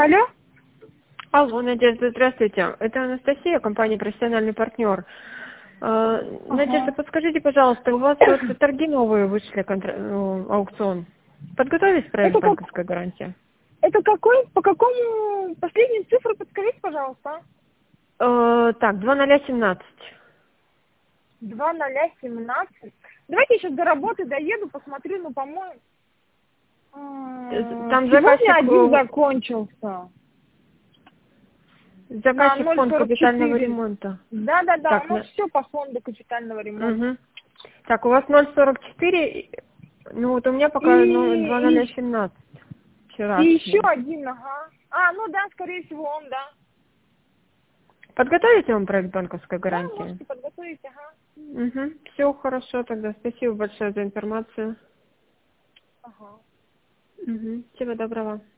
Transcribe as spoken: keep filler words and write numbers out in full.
Алло? Алло, Надежда, здравствуйте. Это Анастасия, компания «Профессиональный партнер». Э, Надежда, Ага. подскажите, пожалуйста, у вас вот торги новые вышли, контр... ну, аукцион. Подготовить проект Это как? банковской гарантии? Это какой? По какому? Последнюю цифру подскажите, пожалуйста. Э, так, два ноль семнадцать. два ноль семнадцать. Давайте еще до работы доеду, посмотрю, ну, по-моему, м, Там сегодня заказчик, один э, закончился. На заказчик ноль фонд сорок капитального четыре. ремонта. Да-да-да, Так, ну на... все по фонду капитального ремонта. Мгм. Так, у вас ноль сорок четыре, ну вот у меня И, пока ну, два ноль и, семнадцать. и еще Вчерашний. один, ага. А, ну да, скорее всего, он, да. Подготовите вам проект банковской Да, гарантии? можете подготовить, ага. Угу. Все хорошо тогда. Спасибо большое за информацию. Ага. Угу. Всего доброго.